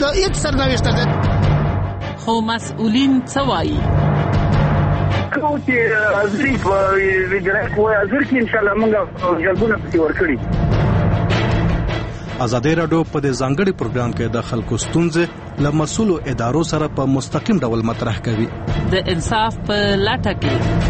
د هیڅ سرنوشت ده. خو مسؤلین څه وایي؟ کوم چې ازري په ویډرک وای ازر کې ان شاء الله موږ جلبونه پتی ورکړي. ازادي راډیو په دې ځانګړي پروګرام کې د خلکو ستونزې له مسؤلو ادارو سره په مستقیم ډول مطرح کوي. د انصاف په لټه کې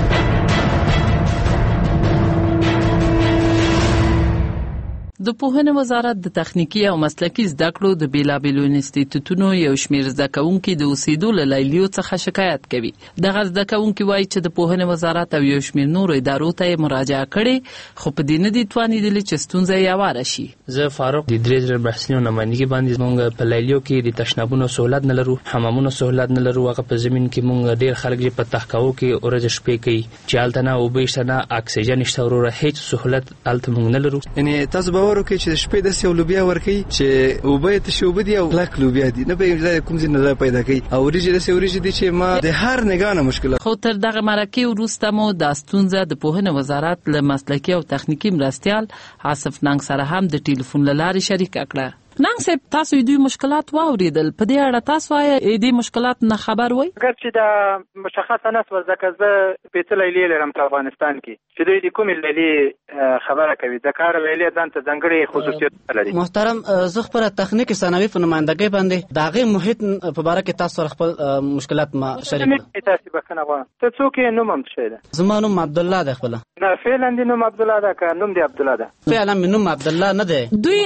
د پوهنې وزارت د تخنیکی او مسلکي زده کړو د بیلابیلو انسټیټیوټونو یو شمېر زده کوونکي د اوسېدو له لیلیو څخه شکایت کوي. دغه زده کوونکي وایي چې د پوهنې وزارت او یو شمېر نورو ادارو ته یې مراجعه کړې خو په دې نه دي توانېدلي چې ستونزه یې هواره شي. زه فاروق د 3 محصلینو نمائندګي باندې موږ په لیلیو کې د تشنابونو سہولت نه لرو، حمامونو سہولت نه لرو. هغه په زمين کې موږ ډېر خلک په تحقیقو کې ورځ شپې کوي چې هلته نه اوبه شته نه اکسیجن شته، وروره هیڅ سہولت هلته موږ نه لرو. یعنی تاسو باور وکړئ چې شپې د سیو لوبیا ورکي چې اوبه ته شوب دي او کلک لوبیا دي نه به کوم ځای نه پیدا کوي او وريجه د سیوريجه دي چې ما د هر نگانه مشکله. خو تر دغه مرکه وروسته مو د ستونزه د پوهنې وزارت له مسلکي او تخنیکی مرستيال آصف ننګ سره هم د ټلیفون لارې شریک کړه. ننګ صاحب، تاسو دوی مشکلات واوریدل، په دې اړه تاسو وايي دې مشکلات نه خبر وای؟ اگر چې دا مشخصه نه سو ځکه زه په لیلی لرم په افغانستان کې چې دوی د کومې لیلی خبره کوي، د کار لیلی ځان ته ځانګړي خصوصیت لري. محترم، زه خپل تخنیکی ثانوي په نمائندګۍ باندې داغه محیط په اړه کې تاسو خپل مشکلات ما شریک کړئ. تاسو بخنه غواړم. ته څوک یې؟ نوم هم څه ده؟ زما نوم عبد الله ده. خپل نه فعلا دې نوم عبد الله ده که نوم دې عبد الله ده؟ فعلا مې نوم عبد الله نه ده. دوی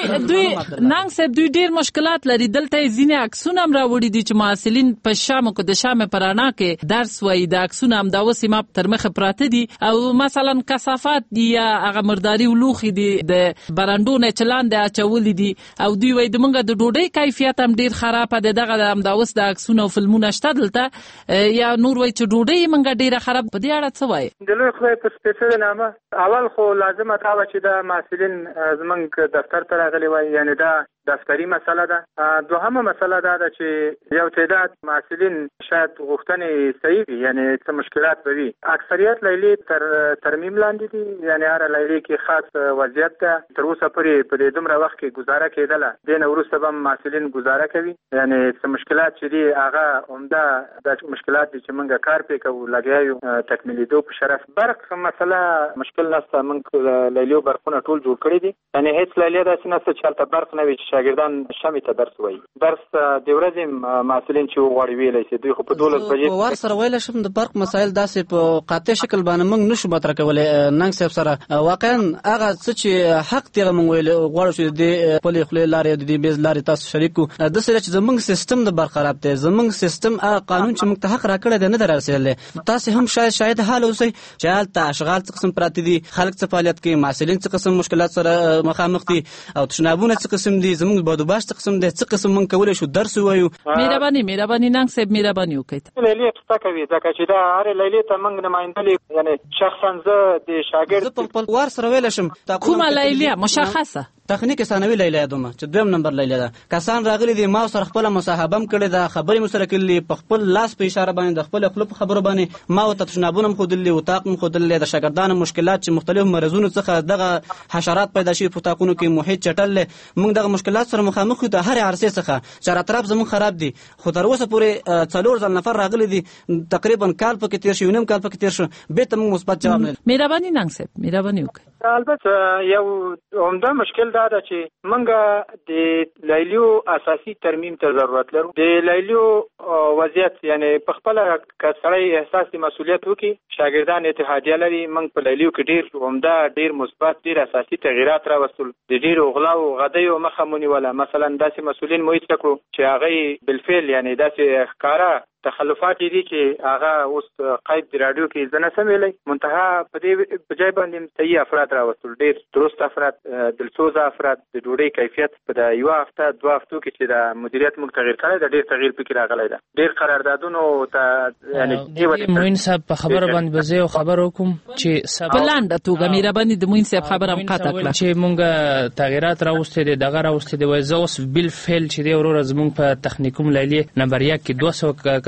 ننګ صاحب دوی ډیر مشکلات لري. دلته ځینې عکسونه هم راوړي دي چې محصلین په شامو کې د شامه پرانا کې درس وایي. د عکسونه هم دا وسیمه تر مخه پراته دي او مثلا کثافات دي یا هغه مرداري ولوخي دي د برانډو نه چلان د اچولې دي او دوی وایي د موږ د ډوډۍ کیفیت هم ډیر خراب ده. دغه هم دا وس د عکسونه او فلمونه شته دلته یا نور وایي چې ډوډۍ موږ ډیره خراب. په دې اړه څه وایي؟ د لوی خدای په سپیڅلې نامه اول خو لازمه دا و چې د محصلین زمونږ دفتر ته راغلي وای، یعنی دا دفتری مسله ده. دوهمه مسله دا ده چې یو تعداد محصلین شاید غوښتنې صحیح وي، یعنی څه مشکلات به وي. اکثریت لیلی تر ترمیم لاندې دي، یعنی هر لیلی کې خاص وضعیت ده. تر اوسه پورې په دې دومره وخت کې گزاره کېدله، دین وروسته به محصلین گزاره کوي. یعنی څه مشکلات چې دي هغه عمده د مشکلات دي چې موږ کار پې کوو لګیا یو تکمیلیدو په شرف. برق مسله مشکل نشته، موږ لیلیو برقونه ټول جوړ کړي دي، یعنی هیڅ لیلی داسې نشته چې هلته برق نه وي چې شاګردان شمې ته درس وایي. درس د ورځې محصلین چې وغواړي ویلی شي دوی خو په 12 بجې په وار سره ویلی شم. د برق مسایل داسې په قاطع شکل باندې موږ نشو مطرح کولی ننګ صاحب سره. واقعا هغه څه چې حق دی هغه موږ ویل غواړو چې د خپلې خولې لارې د دې بیز لارې تاسو شریک کړو. داسې چې زموږ سیستم د برق خراب دی، زموږ سیستم هغه قانون چې موږ ته حق راکړی دی نه دی رارسېدلی. تاسې هم شاید حال اوسئ چې هلته اشغال څه قسم پراته دي، خلک څه فعالیت کوي، محصلین څه قسم مشکلات سره مخامخ دي او تشنابونه څه قسم دي، زموږ بادوباش څه قسم دي، څه قسم موږ کولی شو درس ووایو. مهرباني ننګ صاحب مهرباني وکړئ. لیلی قصه کوي ځکه چې دا هر لیلی ته موږ نمایندلې، یعنی شخصا زه د شاګرد په خپل وار سره ویلی شم کومه لیلی مشخصه تخنیکی ثانوي لیلی یادومه چې 2 نمبر لیلی ده. کسان راغلي دي ما سره خپل مصاحبه هم کړې ده، خبرې مو سره کړلې په خپل لاس په اشاره باندې د خپل خپل خبرو باندې ما او تشنابونه هم خودلې او طاق هم خودلې د شاګردانو مشکلات چې مختلف مرزونو څخه دغه حشرات پیدا شي په طاقونو کې محیط چټل. موږ دغه مشکلات سره مخامخ یو د هر عرصه څخه چر اطراف زموږ خراب دي. خو تر اوسه پورې 4 ځل نفر راغلي دي، تقریبا کال پکې تیر شو، نیم کال پکې تیر شو، به ته موږ مثبت جواب نه. مهرباني ننګ صاحب مهرباني وکړئ. البته یو عمده مشکل دا ده چې منګه د لیلیو اساسي ترمیم ته ضرورت لرو. د لیلیو وضعیت یعنی په خپل کسړی احساس مسؤلیت وکي، شاګردان اتحادیه لري، موږ په لیلیو کې ډیر عمده ډیر مثبت ډیر اساسي تغیرات راوستل. د ډیرو غلا او غدیو مخه مونیوله. مثلا داسې مسؤلین مو هیڅ کړو چې هغه بالفعل یعنی داسې ښکارا تخلفات دي چې هغه اوس قید د رادیو کې ځنه سمېلې منتها په دې بجای باندې صحیح افراد راوستل، ډیر درست افراد، دلسوزه افراد. د ډوډۍ کیفیت په د یو هفته 2 هفتو کې چې د مدیریت موږ تغییر کړی دا ډیر تغییر پکې راغلی ده. ډیر قراردادونو ته یعنی موین صاحب په خبره باندې به زه خبر وکم چې بلند توګه مهرباني د موین صاحب خبره هم قاطع کړه چې موږ تغیرات راوستي دي دغه راوستي دی. وای زه اوس بالفعل چې دی ورور زموږ په تخنیکوم لیلی نمبر 1 کې 200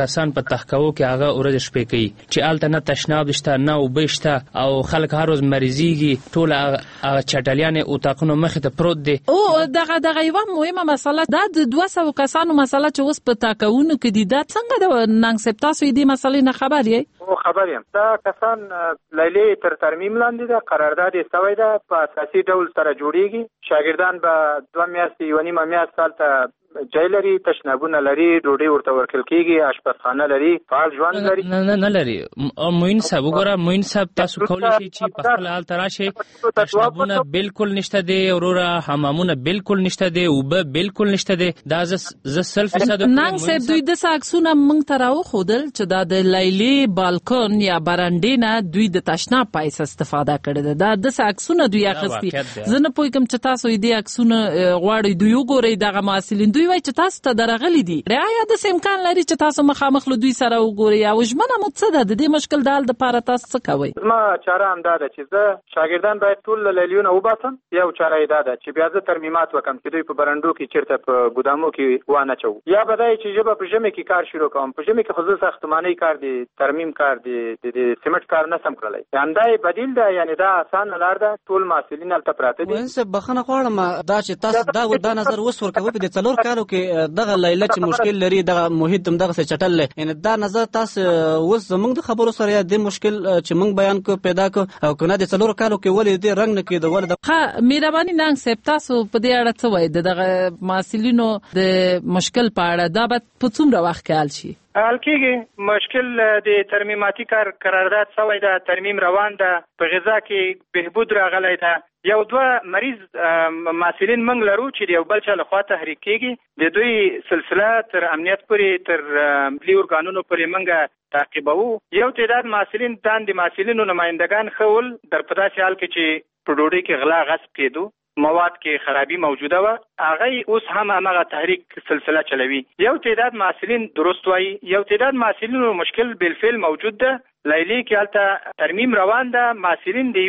کسان په تحقاو کې هغه ورځ شپې کوي چې الته نه تشناب شته نه اوبه شته او خلک هر ورځ مریضیږي ټول هغه چټلیانې اتاقونو مخې ته پروت دي. او دغه یوه مهمه مسله دا د 200 کسانو مسله چې اوس په تاکاونو کې دي دا څنګه د ننګ صاحب تاسو دې مسلې نه خبر یې؟ خبر یم. دا کسان لیلې تر ترمیم لاندې ده، قرارداد یې سوی ده، په اساسي ډول سره جوړیږي. شاګردان به 2 میاشتې 1.5 میاشت هلته جای لري، تشنابونه لري، ډوډۍ ورته ورکول کېږي، اشپزخانه لري، فعال ژوند لري. نه لري. موین صاحب وګوره، موین صاحب تاسو کولی شئ چې په خپل حال راشئ. تشنابونه بالکل نشته دي وروره، حمامونه بالکل نشته دي، اوبه بالکل نشته دي. دا زه 100% ننګ صاحب دوی د عکسونه موږ ته راوښودل چې دا د لیلې بالکون یا برانډې نه دوی د تشناب پیسې استفاده کړې ده. دا د عکسونه دوی اخیستي. زه نه پوهېږم چې تاسو دې عکسونه غواړئ دوی وګورئ. دغه محصلین دوی وایي چې تاسو ته درغلي دي. آیا داسې امکان لري چې تاسو مخامخ له دوی سره وګورئ؟ او ژمنه مو څه ده د دې مشکل د حل دپاره تاسو څه کوئ؟ زما چاره همدا ده چې زه شاګردان باید ټول له لیلیونه وباسم. یو چاره یې دا ده چې بیا زه ترمیمات وکړم چې دوی په برنډو کې چېرته په ګودامو کې وانه چوو. یا به دا چې زه به په ژمي کې کار شروع کوم. په ژمي کې خو زه ساختماني کار دی، ترمیم کار دی، د سیمنټ کار نسم کړلی. همدا یې بدیل ده، یعنې دا اسانه لار ده. ټول محصلین هلته پراته دي. بخښنه غواړم دا چې تاسو دا نظر اوس ورکوئ په دې 4 کالو کې دغه لیله چې مشکل لري، دغه محیط هم دغه څه چټل لري. یعنی دا نظر تاسو اوس زموږ د خبرو سره یا د مشکل چې موږ بیان کو پیدا کو او کنه د 4 کالو کې ولې دې رنگ نه کېده ولې ښه مهرباني ننګ صاحب تاسو په دې اړه څه وایي؟ دغه محصلینو د مشکل په اړه دا به په څومره وخت کې حل شي؟ حل کېږي. مشکل د ترمیماتي کار قرارداد سوی ده، ترمیم روان ده، په غذا کې بهبود راغلی ده. 1-2 مریض محصلین موږ لرو چې د یو بل چا لخوا تحریک کېږي. د دوی سلسله تر امنیت پورې، تر ملي ارګانونو پورې موږ تعقیبوو. یو تعداد محصلین د محصلینو نمایندګان ښول در په داسې حال کې چې په ډوډۍ کې غلا غصب کېدو، مواد کې خرابي موجوده وه، هغه اوس هم همغه تحریک سلسله چلوي. یو تعداد محصلین درست وایي، یو تعداد محصلینو مشکل بالفعل موجود ده. لیلی کې هلته ترمیم روان ده. محصلین د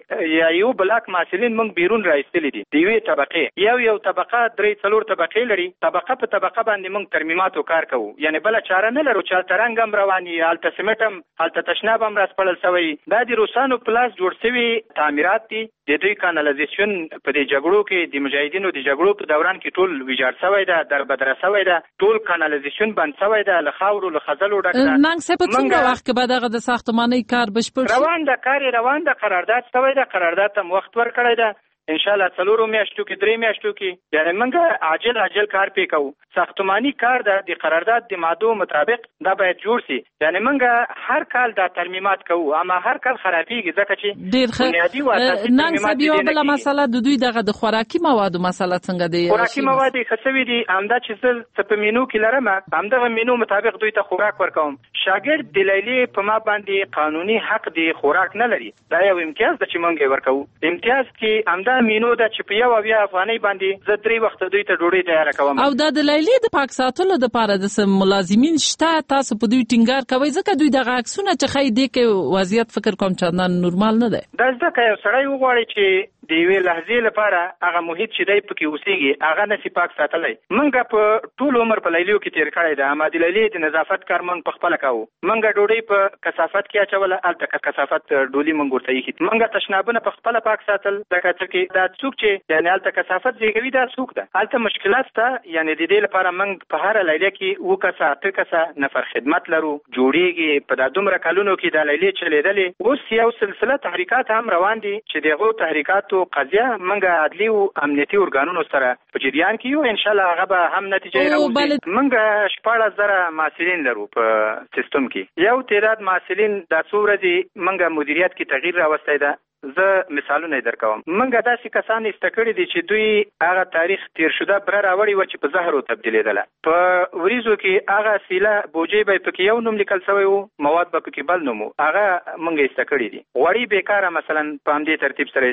یو بلاک محصلین موږ بیرون راایستلي دي، د یوې طبقې. یو طبقه 3-4 طبقې لري. طبقه په طبقه باندې موږ ترمیماتو کار کوو. یعنی بله چاره نه لرو چې هلته رنګ هم روان وي، هلته سیمټ هم، هلته تشناب هم راسپړل سوی. دا د روسانو په لاس جوړ سوي تعمیرات دي. د دوی کانالیزیشن په دې جګړو کې د مجاهدینو د جګړو په دوران کې ټول ویجاړ سوی ده، دربدره سوی ده، ټول کانالیزیشن بند سوی ده، له خاورو له خزلو ډک ده. ننګ صاحب په څومره وخت کې به دغه د ساختماني کار بشپړ شي؟ روان ده، کار روان ده، قرارداد سوی ده، قرارداد ته وخت ورکړی ده. ان شاء الله 4 میاشتو کې 3 میاشتو کې یعنی موږ عاجل کار پې کوو. ساختماني کار ده د قرارداد د مادو مطابق دا باید جوړ شي. یعنی موږ هر کال دا ترمیمات کوو، اما هر کال خرابېږي ځکه چې ډېر ښه. ننګ صاحب یوه بله مسله د دوی دغه د خوراکي موادو مسله څنګه دی؟ خوراکي مواد یې ښه سوي دي. همدا چې زه څه په مینو کې لرم، همدغه مینو مطابق دوی ته خوراک ورکوم. شاګرد د لیلې په ما باندې قانوني حق دی خوراک نه لري. دا یو امتیاز ده چې موږ یې ورکوو. امتیاز کې همدا مینو ده چې په 1 افغانۍ باندې زه 3 وخته دوی ته ډوډۍ تیاره کوم. او دا د لیلې د پاک ساتلو دپاره د ملازمین شته؟ تاسو په دوی ټینګار کوئ؟ ځکه دوی دغه عکسونه چې ښایي دې کې وضعیت فکر کوم چندان نورمال نه دی. دا ځکه یو سړی وغواړي چې د یوې لحظې لپاره هغه محیط چې دی پکې اوسېږي هغه نسي پاک ساتلی. موږ په ټول عمر په لیلیو کې تېر کړی ده. اما د لیلې د نظافت کار موږ پخپله کوو. موږ ډوډۍ په کثافت کې اچوله، هلته کثافت ډولي موږ ورته ایښي. موږ تشنابونه پخپله پاک ساتل. ځکه چې دا څوک چې یعنې هلته کثافت زېږوي دا څوک ده؟ هلته مشکلات شته. یعنې د دې لپاره موږ په هره لیلیه کې 2 کسه 8 کسه نفر خدمت لرو. جوړېږي په دا دومره کلونو کې دا لیلې چلېدلې. اوس یو سلسله تحریکات هم روان دي چې د هغو تحریکاتو قضیه موږ عدلي او امنیتي ارګانونو سره په جریان کې یو. ان شاء الله هغه به هم نتیجه راوړي. موږ 14,000 محصلین لرو په سیستم کې. یو تعداد محصلین دا څو ورځې موږ مدیریت کې تغییر راوستی ده. زه مثالونه درکوم. موږ داسې کسان ایسته کړي دي چې دوی هغه تاریخ تیر شده بره راوړي و چې په زهرو تبدیلېدله. په وریځو کې هغه سیله بوجۍ به پکې یو نوم لیکل سوی و، مواد به پکې بل نوم و. هغه موږ ایسته کړي دي. غوړي بیکاره مثلا په همدې ترتیب سره استعمال کېدل.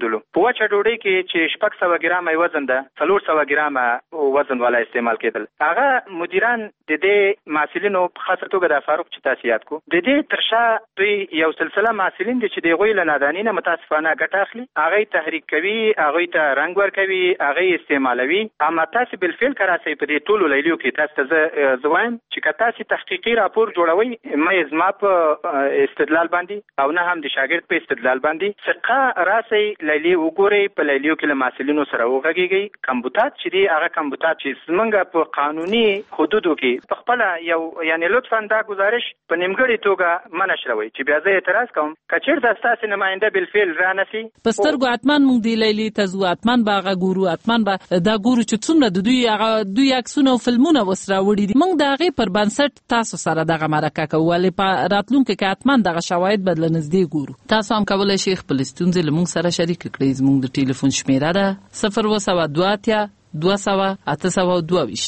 لیدلو په وچه ډوډۍ کې چې 600 ګرامه وزن ده 400 ګرامه وزن والا استعمال کېدل. هغه مدیران د دې محصلینو په خاصه توګه د فاروق چې تاسو یاد کو د دې ترشا دوی یو سلسله محصلین دي چې د غوی له نادانی نه متاسفانه ګټه اخلي، هغه تحریک کوي، هغه ته رنگ ور کوي، هغه استعمالوي. اما تاسو بالفعل کراسي په دې ټولو لیلیو کې تاسو زوایم چې کتاسي تحقیقي راپور جوړوي مې زما په استدلال باندې او نه هم د شاګرد په استدلال باندې ثقه راسي لیلی وګوري په لیلیو کې له محصلینو سره وغږیږي. کمبوتات چې دی هغه کمبوتات چې څنګه په قانوني حدودو کې خپل یو یعنی لطفا دا گزارش په نیمګړې توګه منشروي چې بیا زه اعتراض کوم کچیر د تاسو نماینده بالفعل را نسی پسترګو اتمان مونږ دی لیلی تزو اتمان باغه ګورو اتمان با دا ګورو چې څومره د دوی عکسونه او فلمونه وسره وړي دي. مونږ د هغې پر بنسټ تاسو سره دغه مرکه کوو ولې په راتلونکي کې حتما دغه شواهد به له نږدې ګورو. تاسو هم کولی شئ خپل ستونزې له موږ سره شریک کړئ. زموږ د ټلیفون شمیره ده 020 200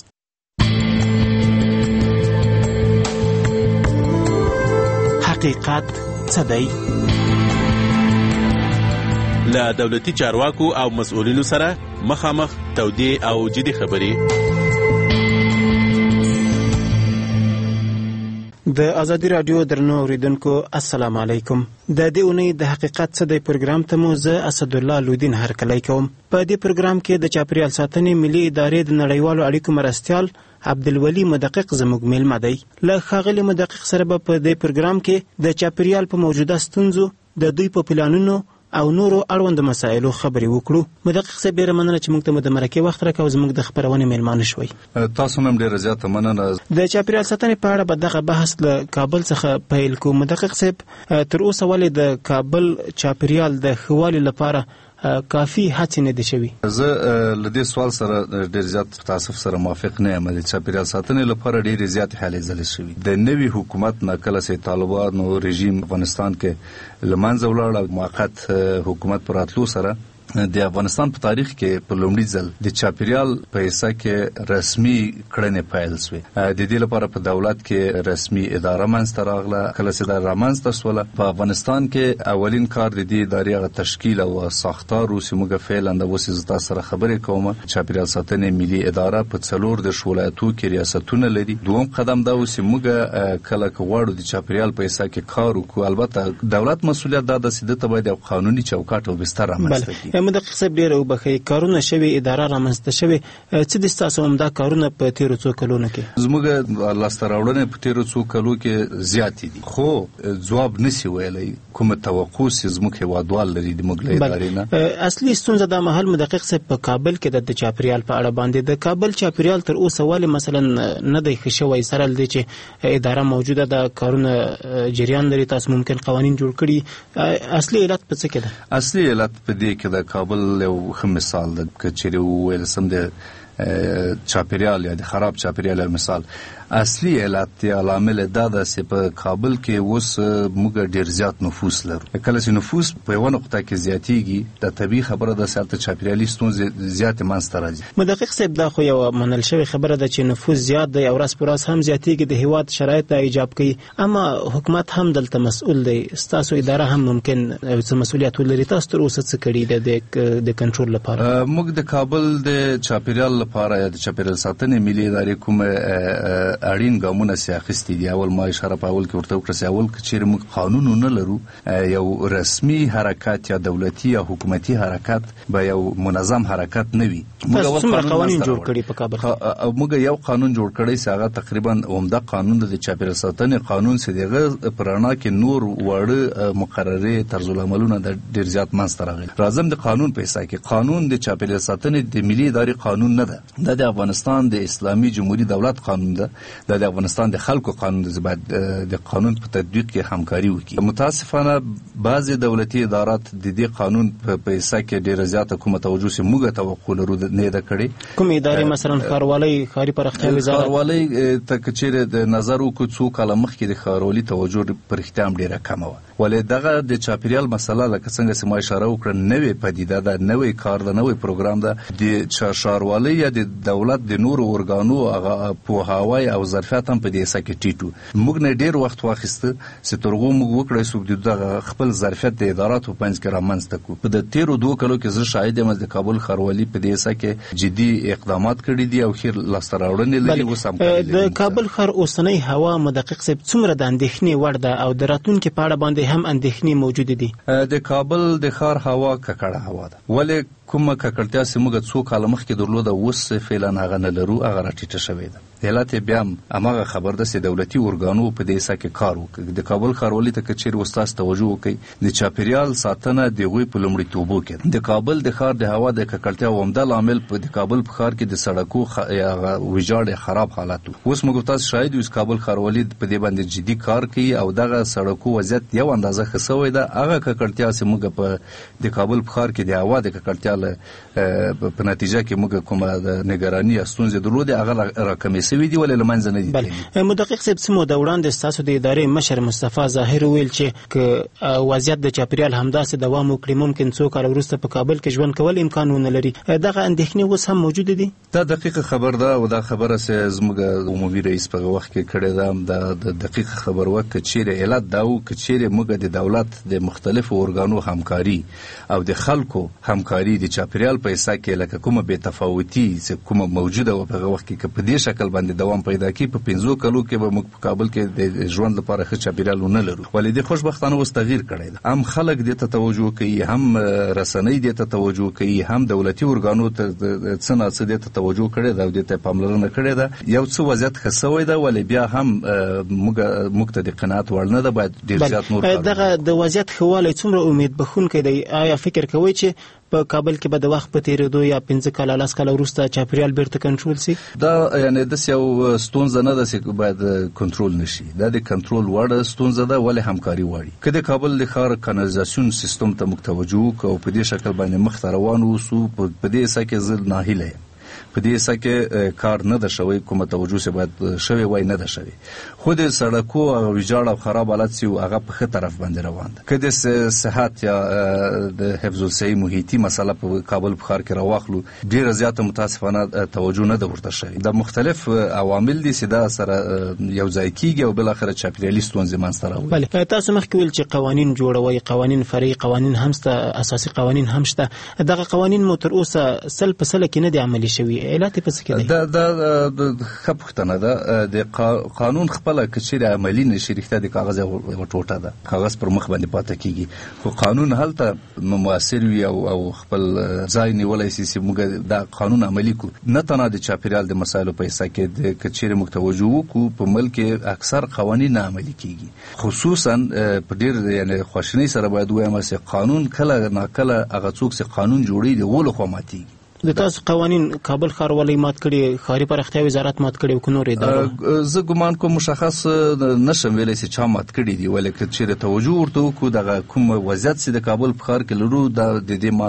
حقیقت څه دی؟ له دولتي چارواکو او مسؤلینو سره مخامخ تودې او جدي خبرې. د ازادي رادیو درنو اوریدونکو السلام علیکم. د دې اونۍ د حقیقت څه دی پروګرام ته مو زه اسدالله لودین هرکلی کوم. په دې پروګرام کې د چاپیریال ساتنې ملي ادارې د نړیوالو اړیکو مرستیال عبدالولي مدقق زموږ میلمه دی. له ښاغلي مدقق سره به په دې پروګرام کې د چاپیریال په موجوده ستونزو، د دوی په پلانونو او نورو اړوند مسایلو خبرې وکړو. مدقق صاحب ډېره مننه چې موږ ته د مرکې وخت راکړ او زموږ د خپرونې میلمانه شوئ. تاسو هم ډېره زیاته مننه. د چاپیریال ساتنې په اړه به دغه بحث له کابل څخه پیل کوو. مدقق صاحب تر اوسه ولې د کابل چاپیریال د ښه والي لپاره کافي هڅې نه دي شوي؟ زه له دې سوال سره ډېر زیات تاسف سره موافق نه یم. د چاپیریال ساتنې لپاره ډېرې زیاتې هلې ځلې شوي. د نوي حکومت نه کله چې طالبانو رژیم افغانستان کې له منځه ولاړ او موقت حکومت پر راتلو سره د افغانستان په تاریخ کې په لومړي ځل د چاپیریال په حصه کې رسمي کړنې پیل شوې. د دې لپاره په دولت کې رسمي اداره منځته راغله. کله چې دا رامنځته شوله په افغانستان کې اولین کار د دې ادارې هغه تشکیل او ساختار و چې موږ فعلا د اوس زه تاسو سره خبرې کوم. چاپیریال ساتنې ملي اداره په 4 ولایتو کې ریاستونه لري. دوم قدم دا و چې موږ کله غواړو د چاپیریال په حصه کې کار وکړو. البته دولت مسؤلیت دا د سیده باید قانوني چوکاټ او بستر رامنځته کړي. مدقق صاحب ډېره وبښئ، کارونه شوي، اداره رامنځته شوې، څه دي ستاسو همدا کارونه په تېرو څو کلونو کې؟ زموږ لاسته راوړنې په تېرو څو کلو کې زیاتې دي، خو ځواب نشي ویلی کومه توقع چې زموږ هېوادوال لري د موږ له ادارې نه. اصلي ستونزه دا مهال مدقق صاحب په کابل کې د چاپیریال په اړه باندې د کابل چاپیریال تر اوسه ولې مثلا نه دی ښه شوی سره له دې چې اداره موجوده ده، کارونه جریان لري، تاسو ممکن قوانین جوړ کړي. اصلي علت په څه کې ده؟ اصلي علت په دې کې د کابل یو ښه مثال ده که چیرې وویل سم د چاپیریال یا د خراب چاپیریال مثال. اصلي علت یا لامل دا ده چې په کابل کې اوس موږ ډېر زیات نفوس لرو. کله چې نفوس په یوه نقطه کې زیاتېږي د طبیعي خبره ده چې هلته چاپیریالي ستونزې زیاتې منځته راځي. مدقق صاحب دا خو یوه منل شوې خبره ده چې نفوس زیات دی او ورځ په ورځ هم زیاتېږي، د هېواد شرایط ته ایجاب کوي، اما حکومت هم دلته مسؤل دی، ستاسو اداره هم ممکن څه مسؤلیت ولري. تاسو تر اوسه څه کړي ده د کنټرول لپاره؟ موږ د کابل د چاپیریال لپاره یا د چاپیریال ساتنې ملي ادارې کوم اړین ګامونه چې اخیستي دي. اول ما اشاره په اول کې ورته وکړه چې اول که چیرې موږ قانون نه لرو، یو رسمي حرکت یا دولتي یا حکومتي حرکت به یو منظم حرکت نه وي. موږ قوانین جوړ کړي په کابل او موږ یو قانون جوړ کړی چې هغه تقریبا عمده قانون د چاپیریال ساتنې قانون چې دغه په رڼا کې نور واړه مقررې طرزالعملونه د ډېر زیات منځته راغلي. راځم د قانون په حصه کې قانون د چاپیریال ساتنې د ملي ادارې قانون نه ده، دا د افغانستان د اسلامي جمهوري دولت قانون ده، دا د افغانستان د خلکو قانون ده. باید د قانون په تطبیق کې همکاري وکړي. متاسفانه بعضې دولتي ادارات د دې قانون په حصه کې ډېره زیاته کومه توجه چې موږ توقع لرو نه ده کړې. کومې ادارې مثلا ښاروالۍ، ښاري پراختیا وزارت؟ ښاروالۍ ته که چیرې د نظر وکړو څو کاله مخکې د ښاروالي توجه په رښتیا هم ډېره کمه وه، ولې دغه د چاپیریال مسله لکه څنګه چې ما اشاره وکړه نوې پدیده ده، نوی کار ده، نوی پروګرام ده. د ښاروالۍ یا د دولت د نورو ارګانو هغه پوهاوی او ظرفیت هم په دې حصہ کې ټیټو. موږ نه ډیر وخت واخیسته چې ترغو موږ وکړای سو د خپل ظرفیت د اداراتو په منځ کې رامنځته کړو. په د تیرو 2 کلو کې زه شاهد یم د کابل ښاروالي په دې حصہ کې جدي اقدامات کړي دي او خیر لاسته راوړنې لري. وسم د کابل ښار اوسنۍ هوا مدقق صاحب څومره د اندېښنې وړ ده او د راتلونکي په اړه باندې هم اندېښنې موجود دي؟ د کابل د ښار هوا ککړه هوا ده. ولې کومه ککړتیا چې موږ 2 کال مخکې درلوده اوس فعلا هغه نه لرو، هغه راټیټه شوې ده. علت بیا هماغه خبر ده چې دولتي ارګانو په دې حصہ کې کار وکړي. د کابل ښاروالي ته کچېر وستاس توجه وکړي د چاپیریال ساتنه د غوي په لومړیتوب کې. د کابل د ښار د هوا د ککړتیا عمده عامل په د کابل په ښار کې د سړکو ویجاړ خراب حالت. اوس موږ تاسو شاهد یو کابل ښاروالي په دې باندې جدي کار کوي او دغه سړکو وضعیت یو اندازه خسوي ده. هغه ککړتیا چې موږ په د کابل په ښار کې د هوا د ککړتیا په نتیجه کې موږ کومه د نگرانی استونزې درلودې هغه راکمې شوې دي ولې لمنځه نه دي. بله مدقق صاحب څه موده وړاندې ستاسو د ادارې مشر مصطفی ظاهر ویل چې وضعیت د چاپیریال همداسې دوام وکړي ممکن 2 کال وروسته په کابل کې ژوند کول امکان ونه لري. دغه اندېښنې اوس هم موجود دي؟ دا دقیقه خبر ده او دا خبره چې زموږ عمومي رئیس په وخت کې کړی ده د دقیقه خبر وکړي چې علت دا و چې موږ د دولت د مختلفو ارګانو همکاري او د خلکو همکاري د چاپیریال په حصہ کې لکه کومه بے تفاوتي چې کومه موجوده و په وخت کې په دې شکل باندې دوام پیدا کی په 15 کلو کې به موږ په کابل کې د ژوند لپاره ښه چاپیریال نه لرو. ولې د خوشبختانه اوس تغییر کړی ده. هم خلک دې ته توجه کوي، هم رسنۍ دې ته توجه کوي، هم دولتي ارګانو ته څه نه څه دې ته توجه کړي ده او دې ته پاملرنه کړې ده. یو څه وضعیت خسوي ده ولې بیا هم موږ ته د قناعت وړ نه ده. باید ډیر زیات نور دغه د وضعیت خواله څومره امید بخونکی دی؟ آیا فکر کوي چې په کابل کې به د وخت په تیریدو یا 15 کال 10 کال وروسته چاپیریال بیرته کنټرول شي؟ دا یعنی د یو ستونزه نه ده چې باید کنټرول نشي. دا د کنټرول وړ ستونزه ده ولې همکاري وړي. کله کابل د ښار کانالیزاسیون سیستم ته موږ توجه وکړو په دې شکل باندې مخ ته روان وو. په دې حصہ کې زه ناهیله یم. په دې حصہ کې کار نه ده شوی، کومه توجه چې باید شوی وای نه ده شوی. خود سړکو او ویجاړ او خراب حالت سی هغه په ښه طرف باندې روان ده. کله صحت یا د حفظ الصحه محیطي مسله په کابل په ښار کې راوخلو ډیره زیاته متاسفانه توجه نه ده ورته شوی. د مختلف عوامل دي چې دا سره یو ځای کیږي او بل اخر چاپیریالي ستونزې منځته راوړي. بله تاسو مخکې ویل چې قوانین جوړوي، قوانین فرعي قوانین هم شته، اساسي قوانین هم شته. دغه قوانین مو تر اوسه سل په سل کې نه دي عملي شوي. علت په څه کې دی؟ دا ښه پوښتنه ده. د قانون خپل کچېر عملي نشي رښتیا د کاغذ یو ټوټه ده، کاغذ پر مخ باندې پاتې کیږي. خو قانون هلته موثر وي او خپل ځای نیولای شي چې موږ دا قانون عملي کو. نه تنها د چاپیریال د مسایلو په حصہ کې د کچېر موږ توجه وکړو په ملک کې اکثر قوانین نه عملي کیږي. خصوصا په ډیر یعنی خوشنۍ سره باید وایم چې قانون کله ناکله هغه څوک چې قانون جوړي دی غول خو ماتيږي. د تاسو قوانین کابل ښاروالۍ مات کړي، ښاري پراختیا وزارت مات کړي او نور ادارو؟ زه ګمان کوم مشخص نشم ویلی چې چا مات کړي دي. ولې که چیرې توجه ورته وکړو دغه کوم وضعیت چې د کابل په ښار کې لرو د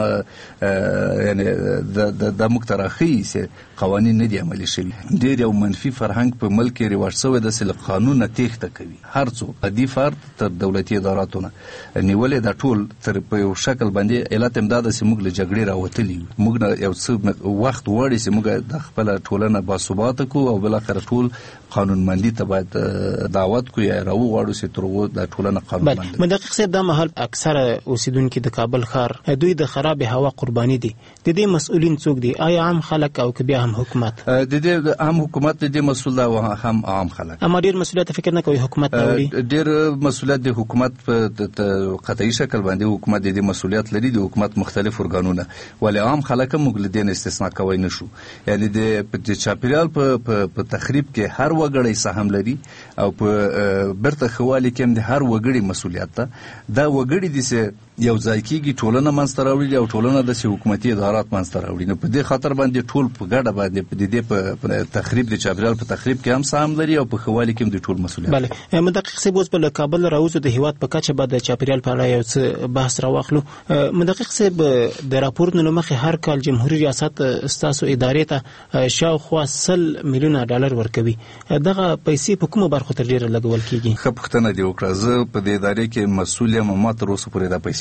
دې یعنی د موږ ته راښیي چې قوانین نه دي عملي شوي. ډېر یو منفي فرهنګ په ملک کې رواج شوی ده چې له قانونه تېښته کوي. هر څوک عادي فرد تر دولتي اداراتو نه نیولې دا ټول تر په یو شکل باندې. علت هم دا ده چې موږ له جګړې راوتلي یو. موږ نه یو وخت وړي چې موږ د خپل ټولنه باثباته کو او بل اخر ټول قانونمندي ته باید دعوت کو یا راو غواړو چې ترغو د ټولنه قانونمند. مدقق صاحب دا مهال اکثره اوسیدونکو د کابل ښار دوی د خراب هوا قرباني دي. د دې مسؤلین څوک دي؟ آیا عام خلک او که بیا هم حکومت؟ د دې عام حکومت د دې مسؤل ده هم عام خلک. اما ډیر مسؤلیت فکر نه کوي حکومت نه لري. ډیر مسؤلیت د حکومت په قطعي شکل باندې حکومت د دې مسؤلیت لري. د حکومت مختلف ارګانونه ولې عام خلک موږ له دې استثناء کوي نشو. یعنی د چاپیریال په تخریب کې هر وګړی سهم لري او په برته خوالي کې هم د هر وګړي مسؤلیت ده. دا وګړي دي چې یو ځای کېږي ټولنه منځته راوړي او ټولنه د حکومتي ادارات منځته راوړي. نو په دې خاطر باندې ټول په ګډه باندې د دې په تخریب د چاپیریال په تخریب کې هم سهم لري او په خوالي کې هم د ټول مسؤلیت. بله مدقق صاحب اوس په کابل راوځو د هیواد په کچه به د چاپیریال په اړه یو څه بحث راواخلو. مدقق صاحب د راپور نه مخې هر کال جمهوریت ریاست ستاسو ادارې ته شاوخوا 100 میلیونه ډالر ورکوي. دغه پیسې په کومه برخه تر ډیره لګول کیږي؟ ښه پوښتنه دی وکړه. زه په دې ادارې کې مسؤل یم، ما تر اوسه پورې دا پیسې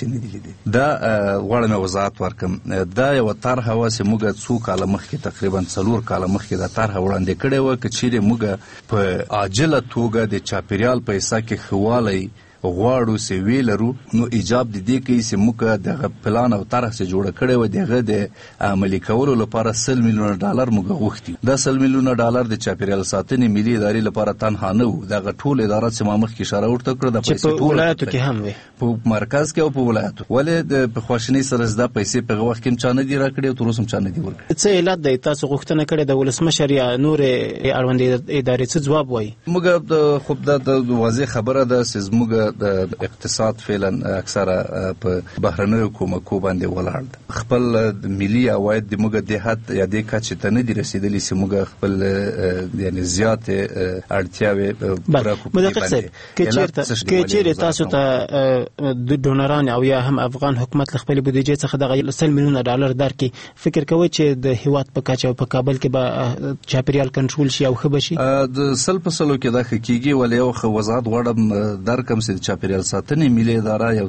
داسې نه دي لیدلي. دا غواړم وضاحت ورکم. دا یو طرحه وه چې موږ څو کاله مخکې تقریبا 4 کاله مخکې دا طرحه وړاندې کړې وه که چیرې موږ په عاجله توګه د چاپیریال په حصه کې ښه والی غواړو چې وی لرو نو ایجاب د دې کوي چې موږ دغه پلان او طرح چې جوړه کړې وه دغه د عملي کولو لپاره $100 میلیونه موږ غوښتي. دا $100 میلیونه د چاپیریال ساتنې ملي ادارې لپاره تنها نه وو. دغه ټول ادارات چې ما مخکې اشاره ورته کړه د پیسې په ولایتو کې هم وي، په مرکز کې او په ولایتو. ولې په خواشینۍ سره دا پیسې په وخت کې چا نه دي راکړي او تر اوسه چا نه دي ورکړي. څه علت دی تاسو غوښتنه کړې د ولسمشر یا نور اړوند ادارې څه ځواب وایي؟ موږ خو د واضح خبره ده چې موږ د اقتصاد فعلا اکثره په بهرنیو کومکو باندې ولاړ ده. خپل ملي عواید د موږ د حد یا د کچې ته نه دي رسیدلي چې موږ خپل یعنی زیات اړتیاوې پوره کړو. مدقق صاحب که چیرې تاسو ته د ډونران او یا هم افغان حکومت له خپل بودیجې څخه د $100 میلیونه درکړي، فکر کوئ چې د هیواد په کچه او په کابل کې به چاپیریال کنټرول شي او ښه به شي؟ د 100% کې دا ښه کېږي. ولې یو وضاحت غواړم درکړم چې چاپیریال ساتنې ملي اداره یو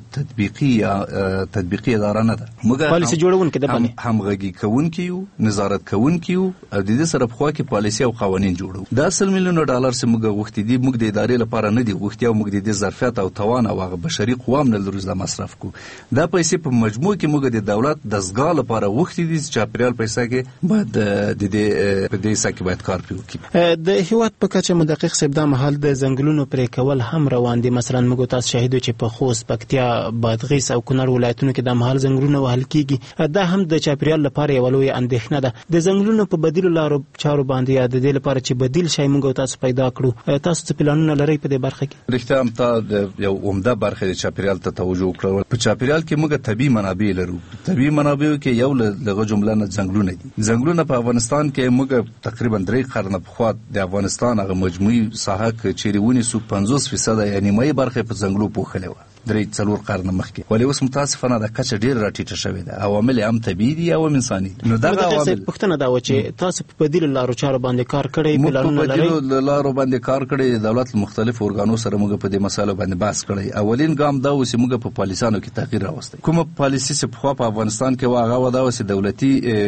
تطبیقي اداره نه ده. موږ پالیسي جوړونکي ده، همغږي کوونکي یو، نظارت کوونکي یو او د دې سره په خوا کې پالیسي او قوانین جوړو. دا $100 میلیونه چې موږ غوښتي دي موږ د ادارې لپاره نه دي غوښتي او موږ د دې ظرفیت او توان او هغه بشري قوام نه لرو چې مصرف کو. دا پیسې په مجموع کې موږ د دولت دستګاه لپاره غوښتي دي چې چاپیریال پیسې کې باید د دې په دې سکه باید کار وکړي. د هیواد په کچه مدقق صاحب دا مهال د ځنګلونو پرې کول هم روان دي. مثلا موږ تاسو شاهدو چې په خوست، پکتیا، بادغیس او کونړ ولایتونو کې د مهال ځنګلونه وهل کیږي. دا هم د چاپیریال لپاره یو لوی اندېښنه ده. د ځنګلونو په بدیلو لارو چارو باندې یا د دې لپاره چې بدیل شي موږ تاسو پیدا کړو، تاسو څه پلانونه لرئ په دې برخه کې؟ رښتیا هم ته یو عمده برخه د چاپیریال ته توجه کړو. په چاپیریال کې موږ طبي منابع لرو. طبي منابع کې یو لږه جمله نه ځنګلونه دي. ځنګلونه په افغانستان کې موږ تقریبا 3 قرن پخوا د افغانستان هغه مجموعي ساحه کې چیرې ونیسو 50% یعنی نیمایي برخه په ځنګلو پوښلې وه 3-4 قرن مخکې. ولې اوس متاسفانه د کچه ډیر راټیټه شوې ده. عوامل هم طبیعي دي او انساني. نو دا عوامل پوښتنه دا و چې تاسو په بدیل لارو چارو باندې کار کړی، پلانونه لرئ؟ په بدیل لارو باندې کار کړی. دولت مختلف ارګانو سره موږ په دې مسایلو باندې بحث کړی. اولین ګام دا و چې موږ په پالیسانو کې تغییر راوستي. کومه پالیسي چې په خوا په افغانستان کې واغه و دا و چې دولتي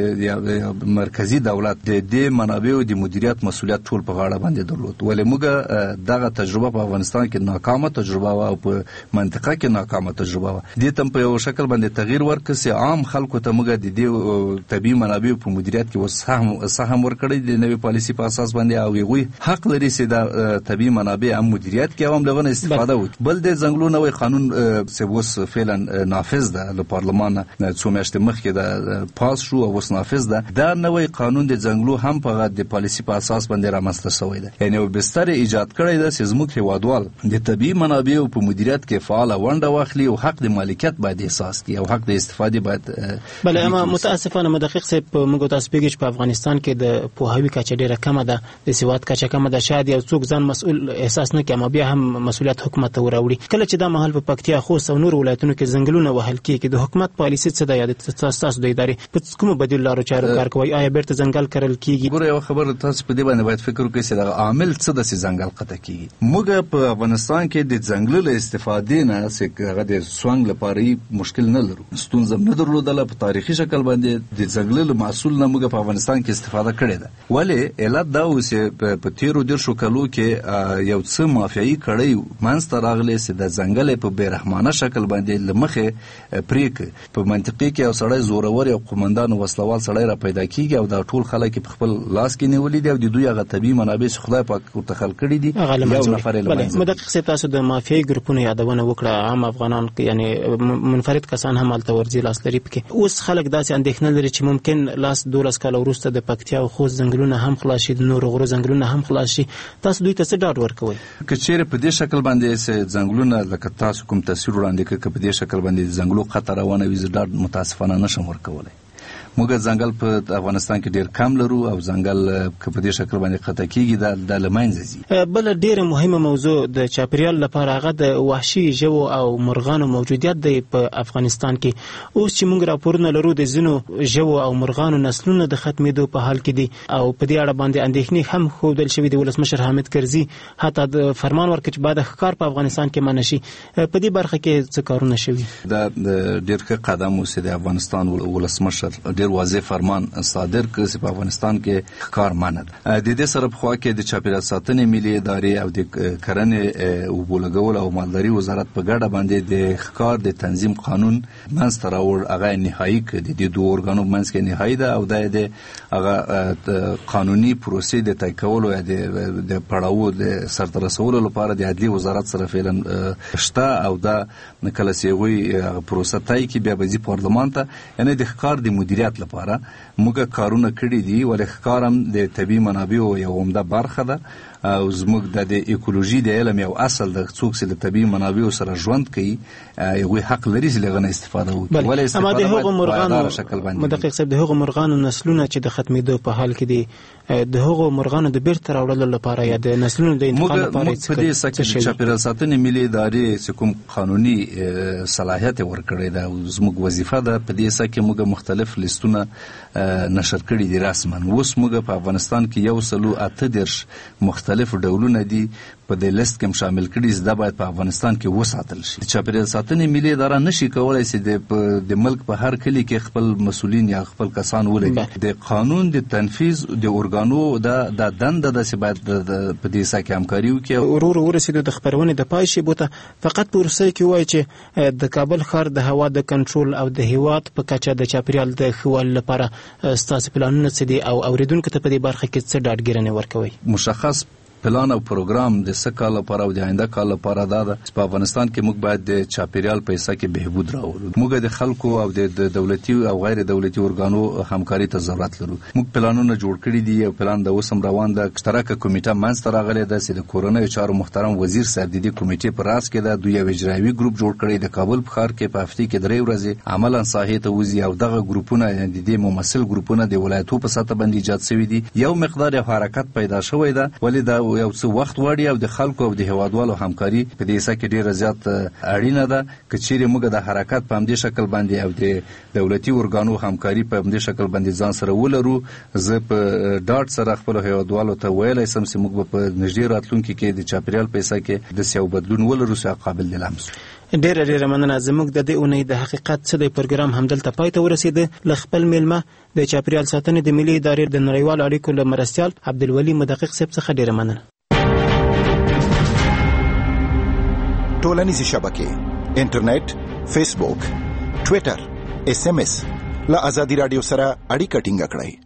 یا مرکزی دولت د دې منابعو د مدیریت مسولیت ټول په غاړه باندې درلود. ولې موږ دغه تجربه په افغانستان کې ناکامه تجربه و او په منطقه کې ناکامه تجربه و. دې تم په یو شکل باندې تغییر ورکړ چې عام خلکو ته موږ د دې طبي منابع په مدیریت کې سهم ورکړی د نوې پالیسي په اساس باندې او وی حق لري چې دا طبي منابع هم مدیریت کې هم لغونه استفاده وکړي. بل د ځنګلونو نوې قانون چې اوس فعلا نافذ ده له پارلمان څو میاشتې مخکې دا پاس شو او اوس نافذ ده. دا نوې قانون د ځنګلو هم په د پالیسي په اساس باندې رامنځته شوی ده. یعنی یو بستر ایجاد کړی ده چې زموږ هیوادوال د طبي منابعو په مدیریت کې فعال ونډه واخلي او حق د مالکیت باید احساس کړي او حق د استفادې باید. بله اما متاسفانه مدقق صاحب موږ تاسو پیږي چې په افغانستان کې د پوهاوي کچه ډیره کمه ده، د سواد کچه کمه ده. شاید یو څوک ځان مسؤل احساس نه کوي اما بیا هم مسؤلیت حکومت ته وراوړي. کله چې دا مهال په پکتیا، خوست او نور ولایتونو کې ځنګلونه وهل کیږي، د حکومت پالیسي څه ده یا د تاسو د ادارې په کومه بدیل لارو چارو کار کوي؟ آیا بیرته ځنګل کرل کیږي؟ ګوره یو خبر تاسو په دې باندې باید فکر وکړئ چې دا عامل څه ده چې ځنګل قطع کیږي. موږ په افغانستان کې د ځنګل له استفادې نه چې هغه د سوانګ لپاره مشکل نه لرو، ستونزه نه درلودله. په تاریخي شکل باندې د ځنګل له محصول نه موږ په افغانستان کې استفاده کړې ده. ولې علت دا و چې په 13 کلو کې یو څه مافیایي کړۍ منځته راغلې چې د ځنګل په بیرحمانه شکل باندې لمخه پریک په منطقې کې یو سړی زورور او قومندان وسلوال سړی را پیدا کیږي او دا ټول خلک په خپل لاس کې نیولې دي او د دوی هغه طبي منابع خدای پاک ورته خلق کړي دي. یو نفر له مدقق صاحب تاسو د مافیایي ګروپونو یادونه وکړه. عام افغانان یعنی منفرد کسان هم الته ورځي لاس لري پکې. اوس خلک داسې اندېښنه لري چې ممکن لاس 12 کال وروسته د پکتیا او خوست ځنګلونه هم خلاص شي، د نورو غرو ځنګلونه هم خلاص شي. تاسو دوی ته څه ډاډ ورکوئ؟ که چیرې په دې شکل باندې ځنګلونه لکه تاسو کوم تاثیر وړاندې کړ، په دې شکل باندې ځنګلو خطر روانه وي، زه ډاډ متاسفانه نشم ورکولای. موږ ځنګل په افغانستان کې ډیر کم لرو او ځنګل په دې شکل باندې قطع کیږي د لمنځه ځي. بل ډیره مهمه موضوع د چاپیریال لپاره هغه د وحشي ژوو او مرغانو موجودیت دی په افغانستان کې. اوس چې موږ راپورونه لرو د ځینو ژوو او مرغانو نسلونه د ختمېدو په حال کې دي او په دې اړه باندې اندېښنې هم ښودل شوي دي. ولسمشر حامد کرزي حتی د فرمان ورکړ چې باید ښکار په افغانستان کې منع شي. په دې برخه کې څه کارونه شوي؟ دا ډېر ښه قدم و چې د افغانستان ولسمشر ډېر واضح فرمان صادر کړ چې په افغانستان کې ښکار منع ده. د دې سره په خوا کې د چاپیریال ساتنې ملي ادارې او د کرنې اوبو لګولو او مالداري وزارت په ګډه باندې د ښکار د تنظیم قانون منځته راوړ. هغه نهایي کړ د دوه ارګانو منځ کې نهایي ده او د هغه قانوني پروسې د طی کولو یا د پړاو د سرته رسولو لپاره د عدلي وزارت سره فعلا شته او دا کله چې هغوی پروسه طی کړي بیا به ځي پارلمان ته. یعنی د ښکار د مدیریت لپاره موږ کارونه کړي دي ولې ښکار هم د طبیعي منابعو یو عمده برخه ده او زموږ د ایکولوژي د علم یو اصل د څوک چې د طبیعي منابعو سره ژوند کوي هغوی حق لري چې له هغه نه استفاده وکړي. ولې استفاده باید په عادلانه شکل باندې. مدقق صاحب د هغو مرغانو نسلونه چې د ختمېدو په حال کې دي د هغو مرغانو د بیرته راوړلو لپاره یا د نسلونو د انتقال لپاره موږ په دې سکه د چاپیریال ساتنې ملي ادارې چې کوم قانوني صلاحیت ورکړی ده زموږ وظیفه ده په دې سکه موږ مختلف لیستونه نشر کړي دي رسما. اوس موږ په افغانستان کې 138 مختلف ډولونه دي په دې لیست کې شامل کړي چې دا باید په افغانستان کې وساتل شي. چاپیریال ساتنې ملي اداره نشي کولای چې د ملک په هر کلی کې خپل مسؤلین یا خپل کسان ولري. د قانون د تنفیذ د ارګانو دا دنده ده چې باید په دې سکه همکاري وکړي. ورور ورسېدو د خبرونې د پای شی بوته فقط په ورسې کې وایي چې د کابل ښار د هوا د کنټرول او د هیواد په کچه د چاپیریال د ښوالي لپاره ستاسو پلانونه څه دي او اوریدونکو ته په دې برخه کې څه ډاډګیرنه ورکوي؟ مشخص پلان او پروګرام د څه کال لپاره او د آینده کال لپاره دا ده چې په افغانستان کې موږ باید د چاپیریال په حصه کې بهبود راوړو. موږ د خلکو او د دولتي او غیر دولتي ارګانو همکاري ته ضرورت لرو. موږ پلانونه جوړ کړي دي او پلان د اوس هم روان ده. مشترکه کمیټه منځته راغلې ده چې د کورنیو چارو محترم وزیر صاحب د دې کمیټې په راس کې ده. دوی یو اجرایوي ګروپ جوړ کړی د کابل په ښار کې په هفته کې 3 ورځې عملاً ساحې ته وځي او دغه ګروپونه د دې ممثل ګروپونه د ولایتو په سطح باندې ایجاد شوي دي. یو مقدار حرکت پیدا شوی ده ولې دا یو څه وخت او د خلکو او د هیوادوالو همکاري په دې سکه ډیره زیات اړینه ده. که چیرې موږ د حرکت په همدې شکل باندې او د دولتي ارګانو همکاري په همدې شکل باندې ځان سره ولرو زه په ډاټ سره خپل هیوادوالو ته ویلی سم چې موږ په نږدې راتلونکي کې د چاپیریال په حصه کې د یو بدلون ولرو چې قابل د لمس. ډیره مننه. زموږ د دې اونۍ د حقیقت څه د پروګرام همدلته پای ته ورسېده. له خپل میلمه د چاپیریال ساتنې د ملي ادارې د نړیوالو اړیکو له مرستیال عبدالولي مدقق صاحب څخه ډیره مننه. ټولنیزې شبکې انټرنیټ، فیسبوک، ټویټر، SMS له ازادي رادیو سره اړیکه ټینګه کړئ.